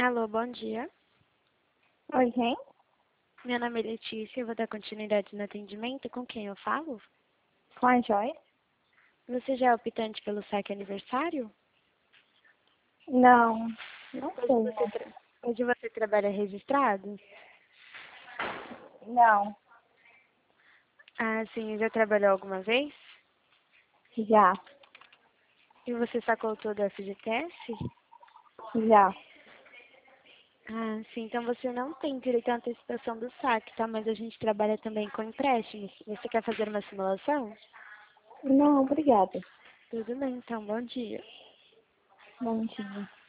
Alô, bom dia. Oi, quem? Meu nome é Letícia, eu vou dar continuidade no atendimento. Com quem eu falo? Com a Joyce? Você já é optante pelo saque aniversário? Não, não Hoje sei. você, hoje você trabalha registrado? Não, Ah, sim, já trabalhou alguma vez? já, E você sacou todo o FGTS? já. Ah, sim, então você não tem direito à antecipação do saque, tá? Mas a gente trabalha também com empréstimos. Você quer fazer uma simulação? Não, obrigada. Tudo bem, então, bom dia. Bom dia.